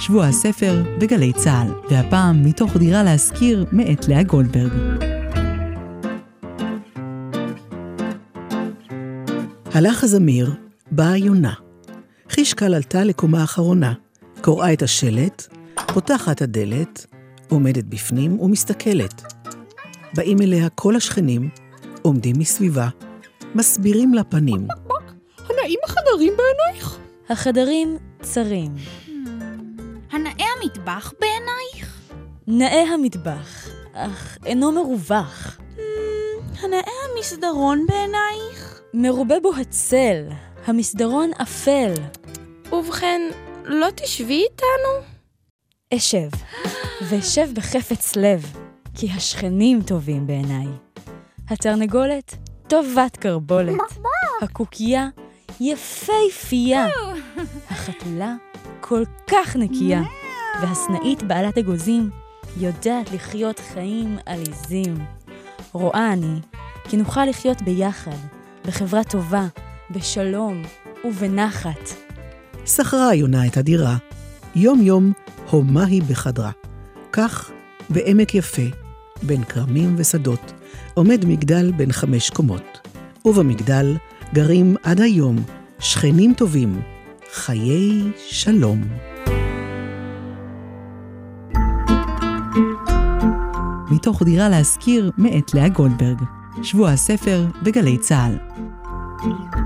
שבוע הספר בגלי צהל, והפעם מתוך דירה להזכיר מאת לאה גולדברג. הלך הזמיר, באה יונה. חישקל עלתה לקומה האחרונה, קוראה את השלט, פותחת הדלת, עומדת בפנים ומסתכלת. באים אליה כל השכנים, עומדים מסביבה, מסבירים לה פנים. הנאים החדרים בעינייך? החדרים צרים. הנאה המטבח בעינייך? נאה המטבח, אך אינו מרווח. הנאה המסדרון בעינייך? מרובה בו הצל, המסדרון אפל. ובכן, לא תשבי איתנו? אשב, ואשב בחפץ לב, כי השכנים טובים בעיניי. התרנגולת טובת קרבולת. הקוקייה יפהפייה. החתולה כל כך נקייה. והסנאית בעלת אגוזים יודעת לחיות חיים עליזים. רואה אני כי נוכל לחיות ביחד, בחברה טובה, בשלום ובנחת. שכרה יונה את הדירה, יום יום הומה היא בחדרה. כך בעמק יפה, בין כרמים ושדות, עומד מגדל בין 5 קומות. ובמגדל גרים עד היום שכנים טובים, חיי שלום. מתוך דירה להזכיר מאת לאה גולדברג. שבוע הספר בגלי צהל.